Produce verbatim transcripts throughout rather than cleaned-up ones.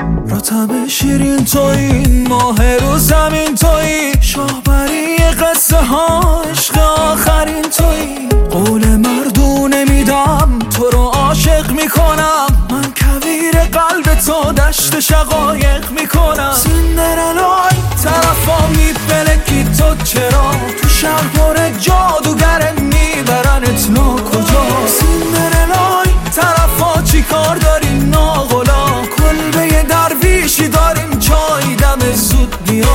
رتب شیرین تویی، ماه رو زمین تویی، شاهبری قصه ها عشق آخرین تویی. قول مردو نمیدم تو رو عاشق میکنم، من کویر قلب تو دشت شقایق میکنم. سیندرلای طرفا میپلکی تو چرا، تو شهر پر جادوگره میبرنت ناکجا. سیندرلای طرفا چی کار داری ناغلا، کلبه درویشی داریم چای دم زود بیا.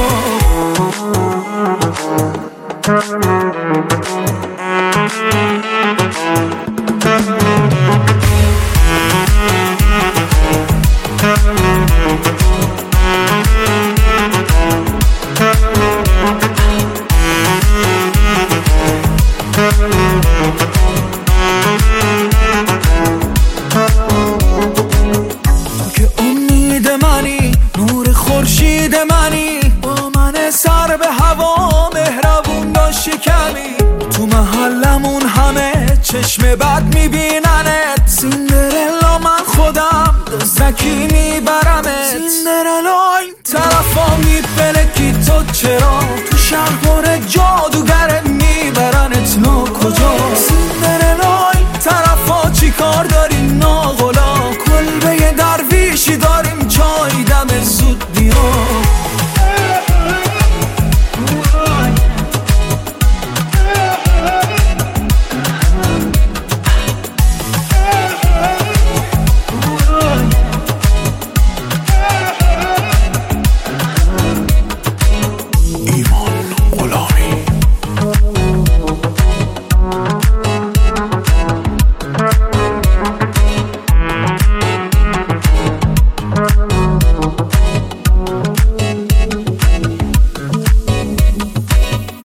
که امید منی، نور خورشید منی، با من سر به هوا مهربون باشی کمی. تو محلمون همه چشم بد میبیننت، سیندرلا من خودم دزدکی میبرمت. سیندرلای طرفا میپلکی تو چرا، تو شهر پر جادوگره میبرنت ناکجا. سیندرلای طرفا چی کار داری ناغلا،